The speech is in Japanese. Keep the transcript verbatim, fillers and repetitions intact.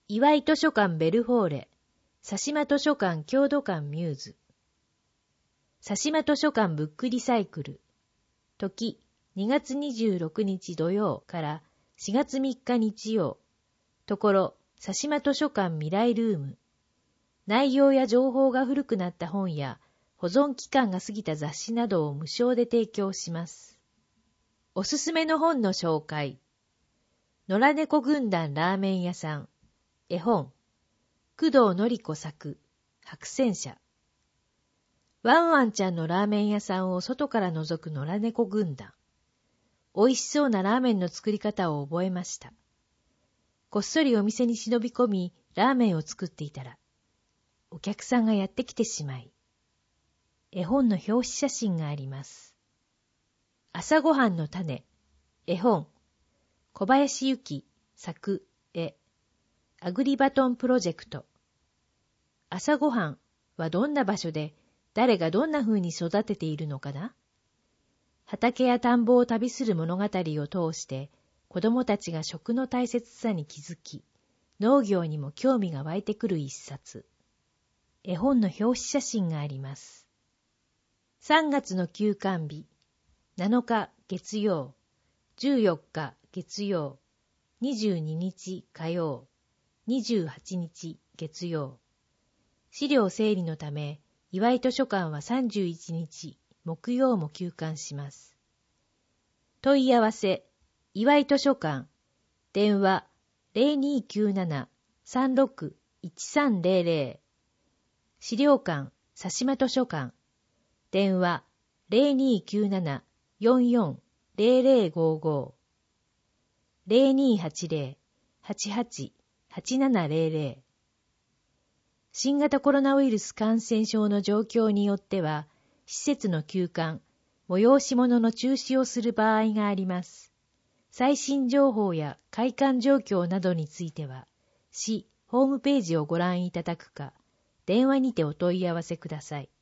岩井図書館ベルフォーレ、佐島図書館郷土館ミューズ。佐島図書館ブックリサイクル。時、にがつにじゅうろくにち土曜からしがつみっか日曜。ところ、佐島図書館未来ルーム。内容や情報が古くなった本や、保存期間が過ぎた雑誌などを無償で提供します。おすすめの本の紹介。野良猫軍団ラーメン屋さん。絵本。工藤典子作。白戦車。ワンワンちゃんのラーメン屋さんを外から覗く野良猫軍団。美味しそうなラーメンの作り方を覚えました。こっそりお店に忍び込み、ラーメンを作っていたら、お客さんがやってきてしまい、絵本の表紙写真があります。朝ごはんの種。絵本。小林由紀作絵。アグリバトンプロジェクト。朝ごはんはどんな場所で誰がどんな風に育てているのかな？畑や田んぼを旅する物語を通して子供たちが食の大切さに気づき、農業にも興味が湧いてくる一冊。絵本の表紙写真があります。さんがつの休館日。なのか月曜、じゅうよっか月曜、にじゅうににち火曜、にじゅうはちにち月曜。資料整理のため、岩井図書館はさんじゅういちにち木曜も休館します。問い合わせ、岩井図書館、電話 ゼロにーきゅうなな さんろく いちさんゼロゼロ。資料館、佐島図書館、電話 ゼロにーきゅうなな よんよん ゼロゼロごご。ゼロにーはちゼロ はちはち はちななゼロゼロ。新型コロナウイルス感染症の状況によっては、施設の休館、催し物の中止をする場合があります。最新情報や開館状況などについては、市ホームページをご覧いただくか、電話にてお問い合わせください。